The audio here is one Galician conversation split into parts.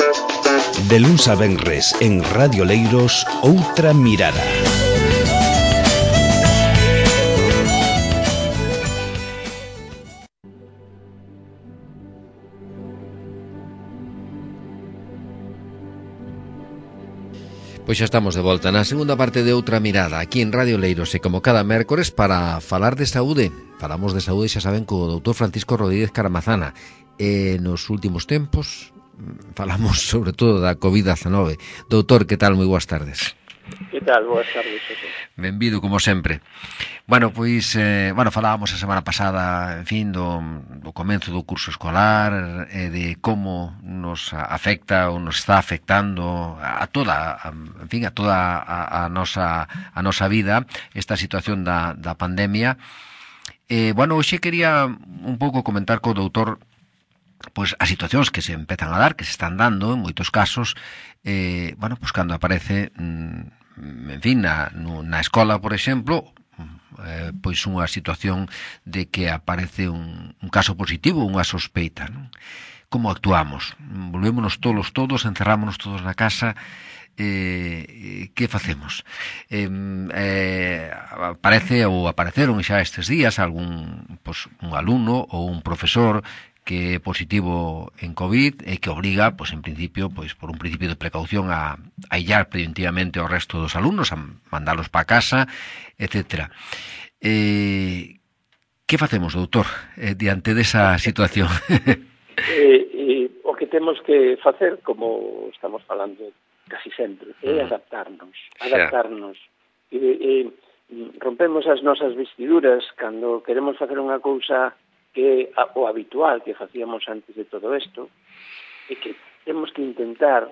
De luns a venres en Radio Leiros, Outra Mirada. Pois xa estamos de volta na segunda parte de Outra Mirada aquí en Radio Leiros e como cada mércores para falar de saúde. Falamos de saúde, xa saben, co doutor Francisco Rodríguez Caramazana. Nos últimos tempos falamos sobre todo da COVID-19. Doutor, que tal? Moi boas tardes. Que tal? Boas tardes, José. Benvido, como sempre. Bueno, pois, falábamos a semana pasada, en fin, do comenzo do curso escolar, de como nos afecta ou nos está afectando a toda a nosa vida esta situación da pandemia. Hoxe quería un pouco comentar co doutor pois as situacións que se empezan a dar, que se están dando en moitos casos, cando aparece en fin, na escola, por exemplo, pois unha situación de que aparece un caso positivo, unha sospeita, non? Como actuamos? Volvémonos todos, encerrámonos todos na casa, que facemos? Apareceron xa estes días un alumno ou un profesor que é positivo en COVID e que obriga, en principio, por un principio de precaución a aillar preventivamente ao resto dos alumnos, a mandalos para casa, etcétera. Que facemos, doutor, diante desa situación? O que temos que facer, como estamos falando casi sempre, é adaptarnos. Rompemos as nosas vestiduras cando queremos facer unha cousa que é o habitual que facíamos antes de todo isto, e que temos que intentar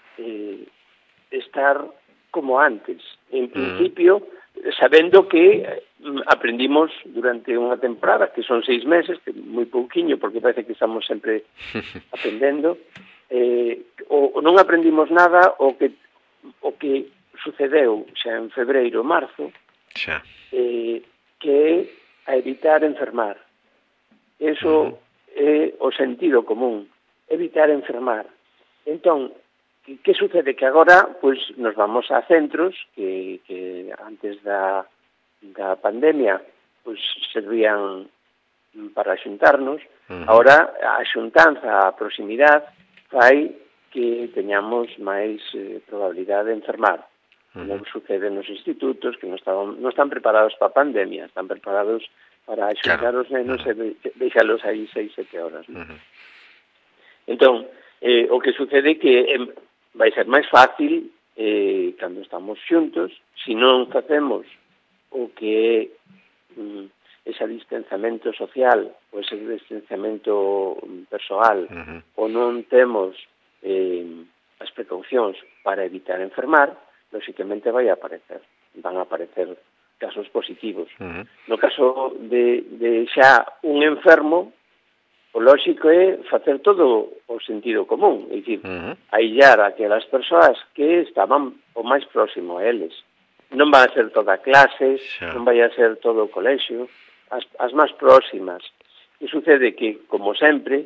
estar como antes. En principio, sabendo que aprendimos durante unha temporada, que son 6 meses, que moi pouquiño, porque parece que estamos sempre aprendendo, ou non aprendimos nada, o que sucedeu xa en febreiro, marzo, que é a evitar enfermar. Eso é o sentido común, evitar enfermar. Entón, que sucede? Que agora nos vamos a centros que antes da pandemia servían para xuntarnos. Agora a xuntanza, a proximidade, fai que teñamos máis probabilidade de enfermar. Non sucede nos institutos, que non están preparados para a pandemia, están preparados para xuntar os nenos e deixalos aí 6-7 horas. Entón, o que sucede é que vai ser máis fácil cando estamos xuntos, se non facemos o que é ese distanciamento social ou ese distanciamento persoal, ou non temos as precaucións para evitar enfermar, lóxicamente van a aparecer casos positivos. No caso de xa un enfermo, o lóxico é facer todo o sentido común, é dicir, aillar aquelas persoas que estaban o máis próximo a eles. Non vai a ser toda a clase, non vai a ser todo o colexio, as máis próximas. E sucede que, como sempre,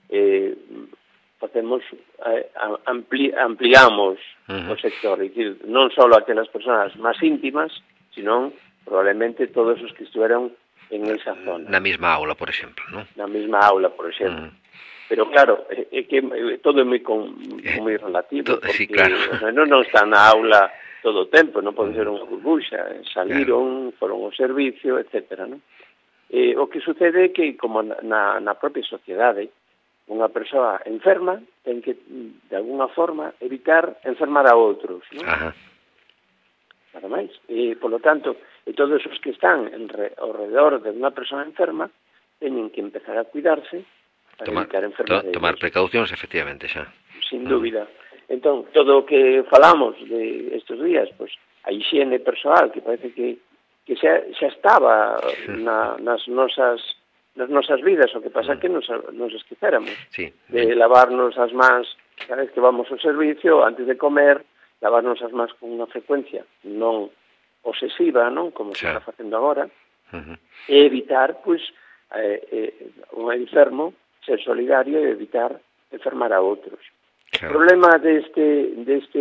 ampliamos o sector, é dicir, non só aquelas persoas máis íntimas, senón probablemente todos os que estiveron en esa zona. Na mesma aula, por exemplo, non? Na mesma aula, por exemplo. Pero claro, é que todo é moi relativo, porque non está na aula todo o tempo, non pode ser unha burbuxa, saliron, foron ao servicio, etcétera, non? O que sucede é que, como na propia sociedade, unha persoa enferma ten que, de alguna forma, evitar enfermar a outros, non? Nada máis. Por lo tanto, todos os que están ao redor de unha persoa enferma teñen que empezar a cuidarse para evitar enfermar. Tomar precaucións, efectivamente, xa. Sin dúbida. Entón, todo o que falamos de estes días, a higiene persoal, que parece que xa estaba nas nosas vidas, o que pasa que nos esquecéramos de lavarnos as mans cada vez que vamos ao servicio, antes de comer, lavarnos as mans con unha frecuencia non obsesiva, non, como se está facendo agora, e evitar, un enfermo, ser solidario e evitar enfermar a outros. O problema deste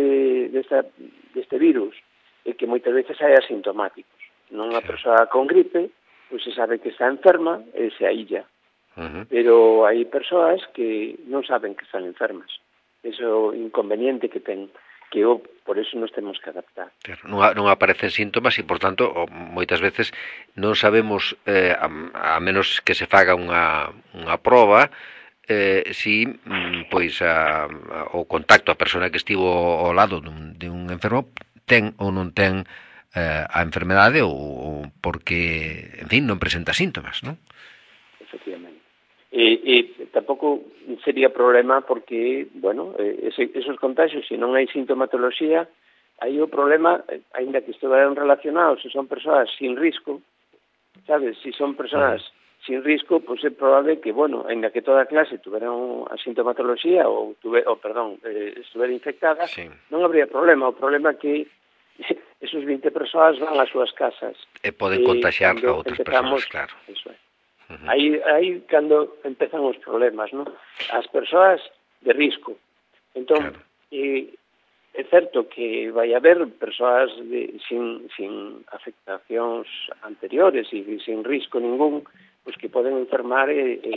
virus é que moitas veces hai asintomáticos. Nunha persoa con gripe, pois se sabe que está enferma e se aílla. Pero hai persoas que non saben que están enfermas. Ese é o inconveniente que ten, que por eso nos temos que adaptar. Claro, non aparecen síntomas e, por tanto, moitas veces non sabemos, a menos que se faga unha proba, si pois o contacto a persoa que estivo ao lado de un enfermo ten ou non ten a enfermedade ou porque, en fin, non presenta síntomas, non? Efectivamente. E tampouco sería problema porque, bueno, esos contagios, se non hai sintomatoloxía, aí o problema, aínda que estiveran relacionados, se son persoas sin risco, sabes, se son persoas sin risco, pois é probable que, bueno, aínda que toda a clase tuveran a sintomatoloxía estuvera infectada, non habría problema. O problema é que esos 20 persoas van ás súas casas. E poden contagiar a outras persoas, claro. Eso é. Aí cando empezan os problemas, non? As persoas de risco. Entón, é certo que vai haber persoas sin afectacións anteriores e sin risco ningún, pois que poden enfermar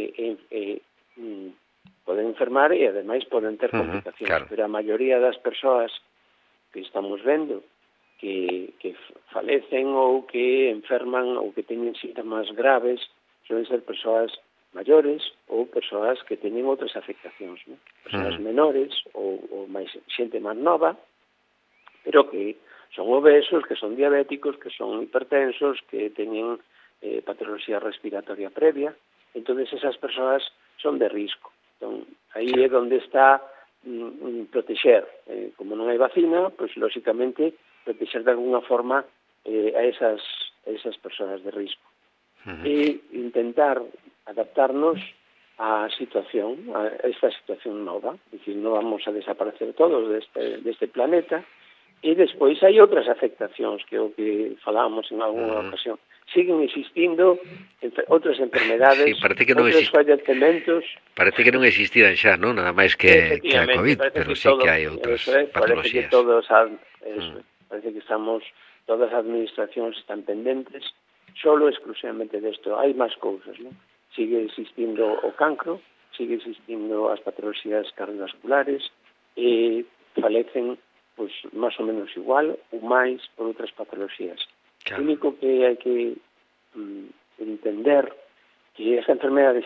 e ademais poden ter complicacións. Pero a maioría das persoas que estamos vendo que falecen ou que enferman ou que teñen síntomas graves suelen ser persoas maiores ou persoas que teñen outras afectacións, non? Persoas menores ou máis xente máis nova, pero que son obesos, que son diabéticos, que son hipertensos, que teñen patoloxía respiratoria previa. Entón, esas persoas son de risco. Entón, aí é onde está protexer. Como non hai vacina, pois, lóxicamente, protexer de alguna forma a esas persoas de risco. E intentar adaptarnos á situación, a esta situación nova. É dicir, non vamos a desaparecer todos deste planeta. E despois hai outras afectacións, que é o que falábamos en alguna ocasión. Siguen existindo outras enfermedades, outros fallecementos. Parece que non existían xa, non? Nada máis que a COVID, pero sí que hai outras patologías. Parece que estamos, todas as administracións están pendentes solo exclusivamente desto. Hai máis cousas, non? Sigue existindo o cancro, sigue existindo as patoloxías cardiovasculares e falecen pois máis ou menos igual ou máis por outras patoloxías. O único que hai que entender que esta enfermedade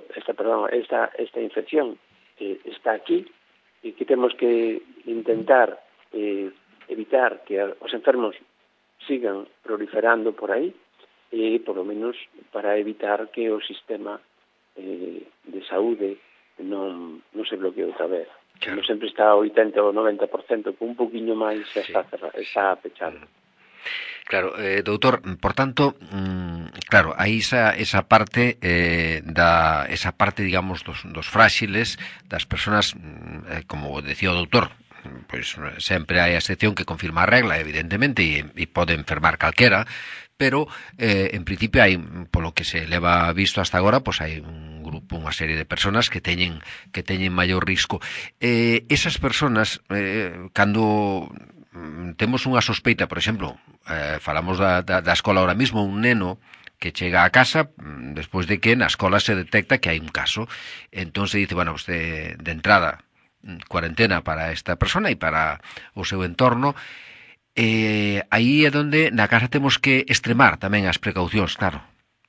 esta infección está aquí e que temos que intentar evitar que os enfermos sigan proliferando por aí e, por lo menos, para evitar que o sistema de saúde non se bloquee outra vez. Como sempre está ao 80 ou 90%, con un poquinho máis está pechado. Claro, doutor, por tanto, claro, hai esa parte esa parte, digamos, dos fráxiles, das persoas, como decía o doutor, pois sempre hai a excepción que confirma a regla, evidentemente, e pode enfermar calquera, pero en principio hai, polo que se leva visto hasta agora, pois hai un grupo, unha serie de persoas que teñen maior risco. Esas persoas, cando temos unha sospeita, por exemplo, falamos da escola ahora mismo, un neno que chega a casa despois de que na escola se detecta que hai un caso, entón se dice, bueno, de entrada cuarentena para esta persona e para o seu entorno. Aí é onde na casa temos que extremar tamén as precaucións, claro.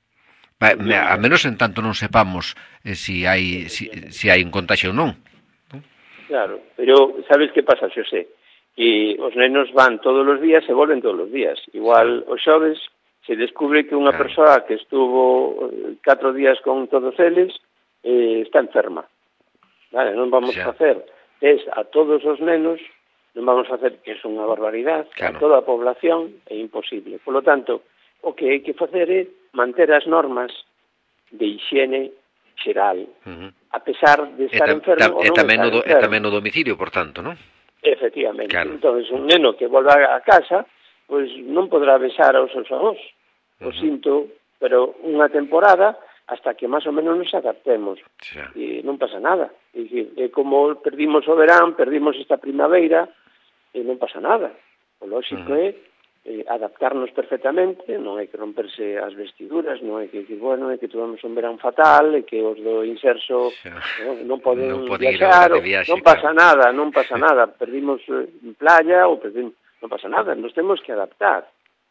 A menos en tanto non sepamos se hai un contagio ou non. Claro, pero sabes que pasa, Xosé? Que os nenos van todos os días e volven todos os días. Igual os xoves se descubre que unha persoa que estuvo 4 días con todos eles está enferma. Vale, non vamos a facer test a todos os nenos, non vamos a facer, que é unha barbaridade, a toda a población, é imposible. Por lo tanto, o que hai que facer é manter as normas de higiene xeral, a pesar de estar enfermo ou non estar enfermo. E tamén no domicilio, por tanto, non? Efectivamente. Entón, un neno que volva a casa, pois non podrá besar aos seus avós. O sinto, pero unha temporada hasta que máis ou menos nos adaptemos. E non pasa nada. É dicir, como perdimos o verán, perdimos esta primavera, non pasa nada. O lógico é adaptarnos perfectamente, non hai que romperse as vestiduras, non hai que dicir, bueno, é que tuvemos un verán fatal, e que os do inserso non poden viaxar, non pasa nada, perdimos playa, ou perdimos, non pasa nada, nos temos que adaptar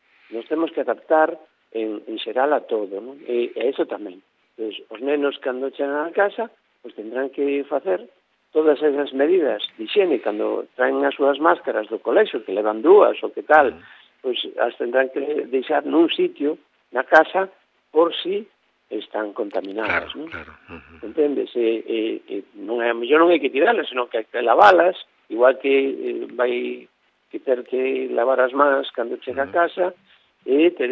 en xeral a todo, non? E iso tamén. Pues, os nenos, cando chegan a casa, pues tendrán que facer todas esas medidas de higiene, cando traen as súas máscaras do colexo, que levan dúas ou que tal, pues as tendrán que deixar nun sitio na casa por si están contaminadas, claro, ¿no? Claro. Entendes? Non é, mellor non hai que tirarlas, senón que hai que lavalas, igual que vai que ter que lavar as mans cando chega a casa, e ter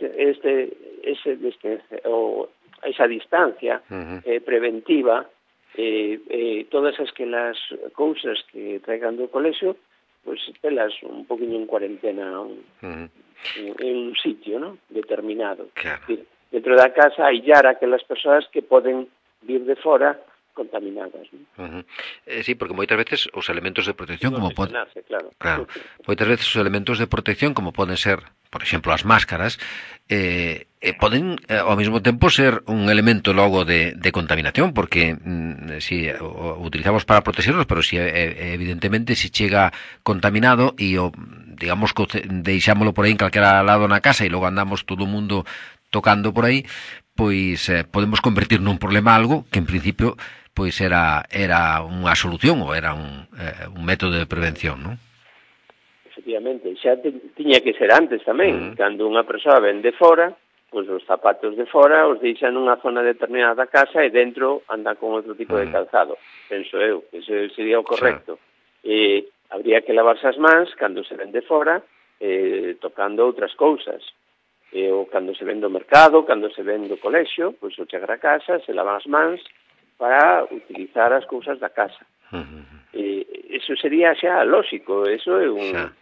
esa distancia preventiva, todas aquelas cousas que traigan do colexo, pues telas un poquinho en cuarentena en un sitio, ¿no?, determinado. Claro. Dentro da casa aillar aquelas persoas que poden vir de fora contaminadas, ¿no? Sí, porque moitas veces os elementos de protección claro. Moitas veces os elementos de protección como poden ser, por exemplo, as máscaras, poden ao mesmo tempo ser un elemento logo de contaminación, porque si o utilizamos para protegernos, pero si evidentemente si chega contaminado e o digamos que deixámoslo por aí en calquera lado na casa e logo andamos todo o mundo tocando por aí, pois podemos convertir nun problema algo que en principio pois era unha solución ou era un método de prevención, non? Efectivamente, xa tiña que ser antes tamén, cando unha persoa ven de fora, pois os zapatos de fora os deixan nunha zona determinada da casa e dentro anda con outro tipo de calzado, penso eu, que ese sería o correcto. Habría que lavarse as mans cando se ven de fora, tocando outras cousas, ou cando se ven do mercado, cando se ven do colexio, pois o chegar a casa, se lavan as mans para utilizar as cousas da casa. Eso sería xa lógico, eso é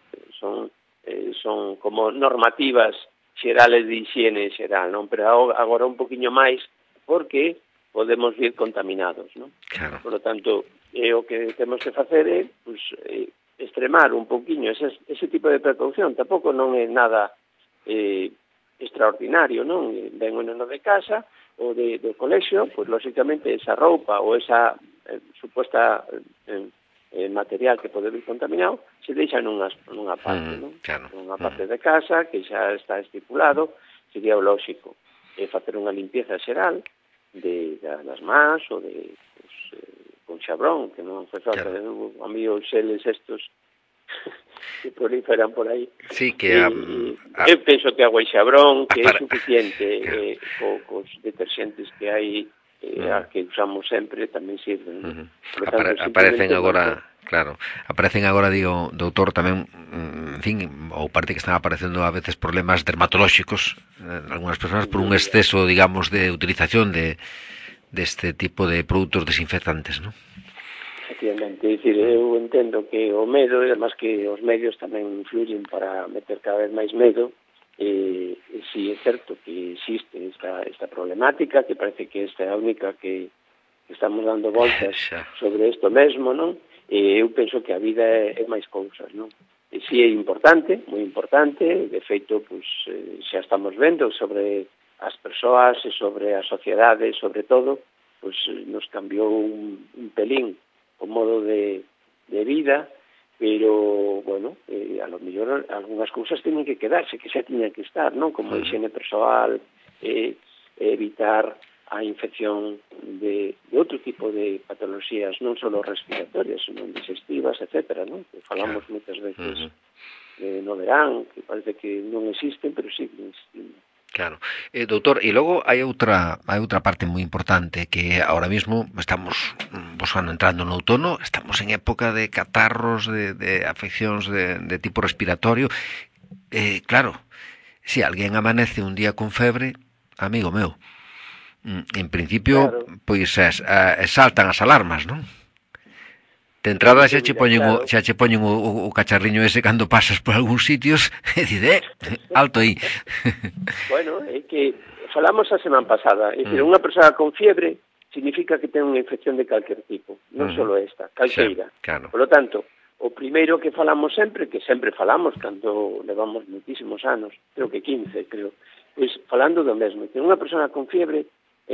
son como normativas xerales de higiene xeral, non? Pero agora un poquinho máis porque podemos vir contaminados, non? Claro. Por lo tanto, o que temos que facer é pues, extremar un poquinho ese tipo de precaución. Tampouco non é nada extraordinario, non? Ven un neno de casa ou do colexio, pois lógicamente esa roupa ou esa suposta material que pode vir contaminado se deixa nunha parte, non? Claro. Nunha parte de casa que xa está estipulado, sería o lógico facer unha limpieza xeral das mans ou con xabrón, que non fai falta a mí os xeles estos que proliferan por aí. Sí, que eu penso que agua e xabrón que é suficiente, cos deterxentes que hai que usamos sempre tamén sirven. Aparecen agora, claro, digo, doutor, tamén, en fin, ou parte que están aparecendo a veces problemas dermatolóxicos en algunhas persoas por un exceso, digamos, de utilización deste tipo de produtos desinfectantes, non? Efectivamente, é dicir, eu entendo que o medo, e además que os medios tamén influyen para meter cada vez máis medo, si é certo que existe esta problemática, que parece que esta é a única que estamos dando voltas sobre isto mesmo, non? Eu penso que a vida é máis cousas, non? E si é importante, moi importante, de feito, pues, xa estamos vendo sobre as persoas e sobre a sociedade, sobre todo, pues, nos cambiou un pelín o modo de vida, pero, bueno, a lo mellor algunhas cousas teñen que quedarse, que xa tiñan que estar, non? Como a higiene persoal, evitar a infección de outro tipo de patoloxías, non só respiratorias, senón digestivas, etcétera, non? Que falamos moitas veces no verán, que parece que non existen, pero sí que existen. Claro. Doutor, e logo hai outra parte moi importante que ahora mismo estamos entrando no outono, estamos en época de catarros, de afeccións de tipo respiratorio. Claro, se alguén amanece un día con febre, amigo meu, en principio, pois saltan as alarmas, non? De entrada xa che poñen o cacharriño ese cando pasas por algúns sitios e dice, alto aí. Bueno, é que falamos a semana pasada, é dicir, unha persoa con fiebre significa que ten unha infección de calquer tipo, non só esta, calqueira. Sí, claro. Por lo tanto, o primeiro que falamos sempre, que sempre falamos cando levamos muitísimos anos, creo que 15, pois falando do mesmo, que unha persona con fiebre,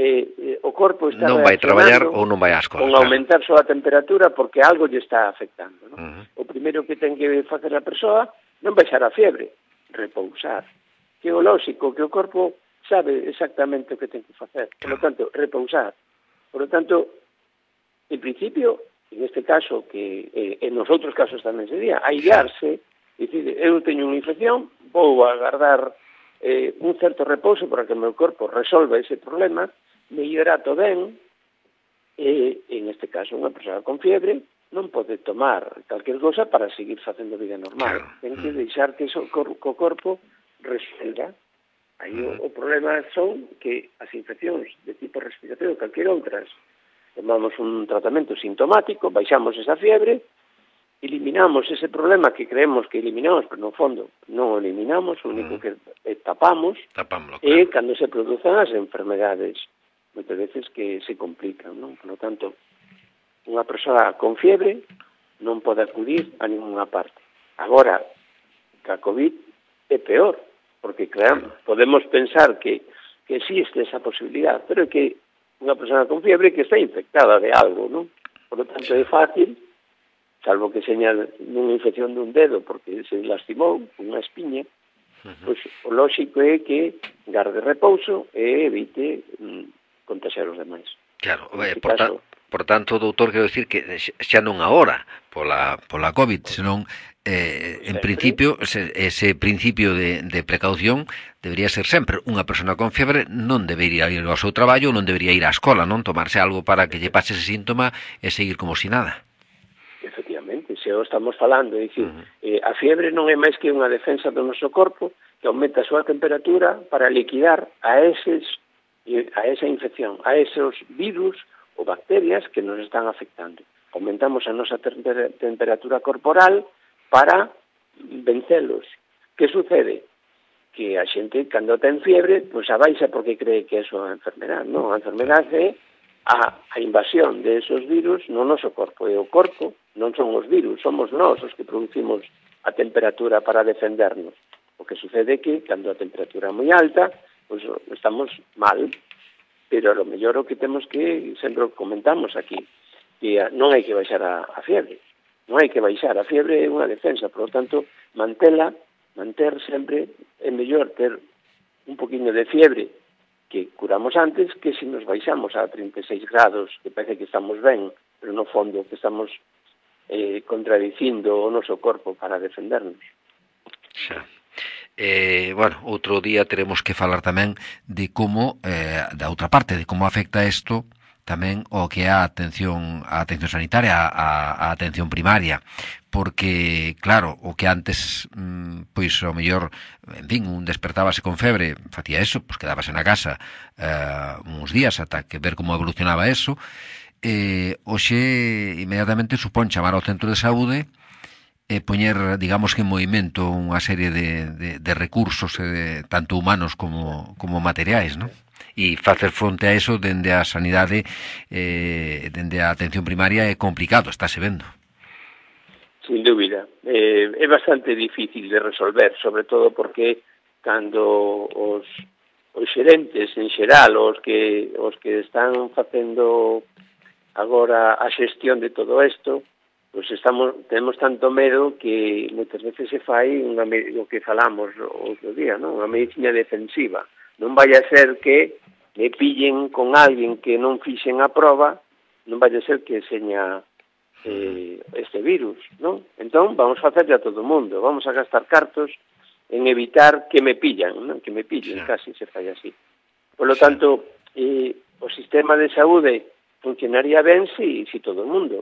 o corpo está non vai traballar ou non vai á escola, con aumentar só a temperatura porque algo lle está afectando, non? O primeiro que ten que facer a persoa non baixar a fiebre, repousar, que é o lóxico, que o corpo sabe exactamente o que ten que facer, por lo tanto, repousar. Por lo tanto, en principio, en este caso, que en os outros casos tamén sería, aillarse, dicir, eu teño unha infección, vou agardar un certo repouso para que o meu corpo resolva ese problema, me hidrato ben, e, en este caso, unha persoa con fiebre non pode tomar calquer cosa para seguir facendo vida normal. Claro. Ten que deixar que o corpo resolva. Aí o problema son que as infeccións de tipo respiratorio, calquer outras, tomamos un tratamento sintomático, baixamos esa fiebre, eliminamos ese problema que creemos que eliminamos, pero no fondo non o eliminamos, o único que tapamos, Tapámoslo, e claro. cando se produzan as enfermedades, moitas veces que se complican, non? Por lo tanto, unha persoa con fiebre non pode acudir a ninguna parte. Agora, que a COVID é peor, porque podemos pensar que existe esa posibilidad, pero é que unha persona con fiebre que está infectada de algo, non? Por lo tanto, é fácil, salvo que seña unha infección dun dedo porque se lastimou unha espiña, pois o lóxico é que garde repouso e evite contagiar os demais. Claro, por tanto, doutor, quero dicir que xa non agora pola COVID, senón en principio, ese principio de precaución debería ser sempre. Unha persona con fiebre non debería ir ao seu traballo, non debería ir á escola, non tomarse algo para que lle pase ese síntoma e seguir como si nada. Efectivamente, se o estamos falando, é dicir, a fiebre non é máis que unha defensa do noso corpo que aumenta a súa temperatura para liquidar a esa infección, a esos virus ou bacterias que nos están afectando. Aumentamos a nosa temperatura corporal para vencelos. Que sucede? Que a xente, cando ten fiebre, pois abaixa porque cree que é a enfermedade. Non, a enfermedade é a invasión de esos virus no noso corpo. E o corpo non son os virus, somos nós os que producimos a temperatura para defendernos. O que sucede é que, cando a temperatura é moi alta, pois estamos mal. Pero a lo mellor o que temos que, sempre o comentamos aquí, que non hai que baixar a fiebre. Non hai que baixar, a fiebre é unha defensa, por lo tanto, manter sempre, é mellor ter un poquinho de fiebre que curamos antes que se nos baixamos a 36 grados, que parece que estamos ben, pero no fondo que estamos contradicindo o noso corpo para defendernos. Xa. Bueno, outro día teremos que falar tamén de como, da outra parte, de como afecta isto tamén o que é a atención sanitaria, a atención primaria, porque, claro, o que antes, pois, ao mellor, en fin, un despertábase con febre, facía eso, pois quedábase na casa uns días ata que ver como evolucionaba eso, hoxe, inmediatamente, supón chamar ao centro de saúde e poñer, digamos que en movimento unha serie de recursos, tanto humanos como materiais, non? E facer fronte a eso dende a sanidade, dende a atención primaria é complicado, estáse vendo. Sin dúbida. É bastante difícil de resolver, sobre todo porque cando os xerentes en xeral, os que están facendo agora a xestión de todo isto, pois temos tanto medo que moitas veces se fai o que falamos outro día, non? Unha medicina defensiva. Non vai a ser que me pillen con alguén que non fixen a proba, non vai a ser que seña este virus, non? Entón, vamos a facerle a todo o mundo, vamos a gastar cartos en evitar que me pillan, non? Que me pillen, casi se fai así. Por lo tanto, o sistema de saúde funcionaría ben se todo o mundo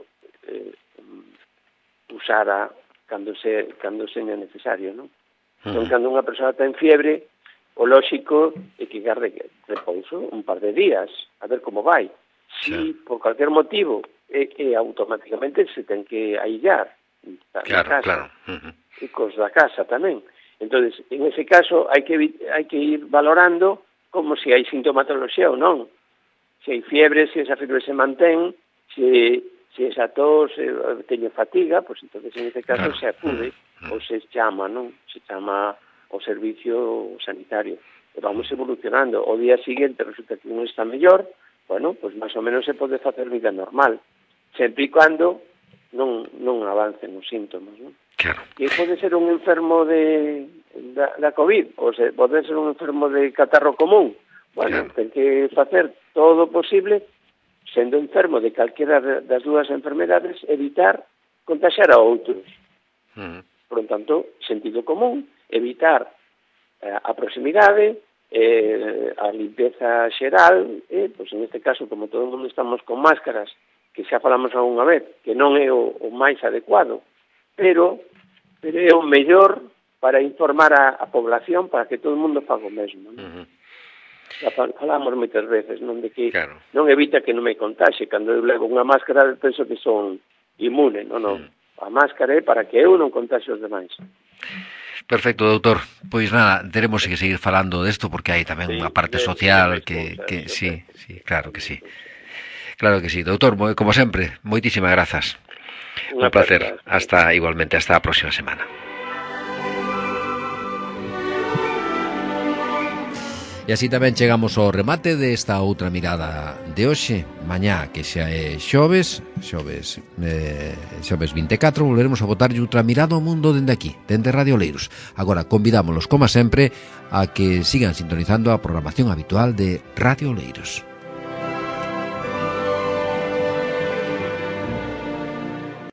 usara cando seña necesario, non? Entón, cando unha persoa ten fiebre, o lóxico é que garde repouso un par de días, a ver como vai. Si por cualquier motivo automáticamente se ten que aillar na casa, e cos da casa tamén. Entonces, en ese caso hai que ir valorando como se hai sintomatoloxía ou non. se hai fiebre, se esa fiebre se mantén, se esa tos teño fatiga, pois entonces en este caso se acude ou se chama, non? Se chama ao servicio sanitario. E vamos evolucionando. O día seguinte resulta que un está mellor, bueno, pois máis ou menos se pode facer vida normal, sempre e cando non avancen os síntomas, non? Claro. E pode ser un enfermo da COVID, ou pode ser un enfermo de catarro común. Bueno, ten que facer todo o posible, sendo enfermo de calquera das dúas enfermedades, evitar contagiar a outros. Por lo tanto, sentido común, evitar a proximidade, a limpeza xeral, pois en este caso, como todo o mundo estamos con máscaras, que xa falamos algunha vez, que non é o máis adecuado, pero é o mellor para informar a población para que todo o mundo faga o mesmo, non? Falamos moitas veces, non, de que non evita que non me contaxe. Cando eu levo unha máscara, penso que son inmune, non. A máscara é para que eu non contaxe os demais. Perfecto, doutor. Pois nada, teremos que seguir falando desto porque hai tamén unha parte social que sí, claro que sí. Claro que sí. Doutor, como sempre, moitísimas grazas. Un placer. Igualmente, hasta a próxima semana. E así tamén chegamos ao remate desta outra mirada de hoxe. Mañá, que xa é xoves 24, volveremos a botarlle outra mirada ao mundo dende aquí, dende Radio Oleiros. Agora, convidámolos, como sempre, a que sigan sintonizando a programación habitual de Radio Oleiros.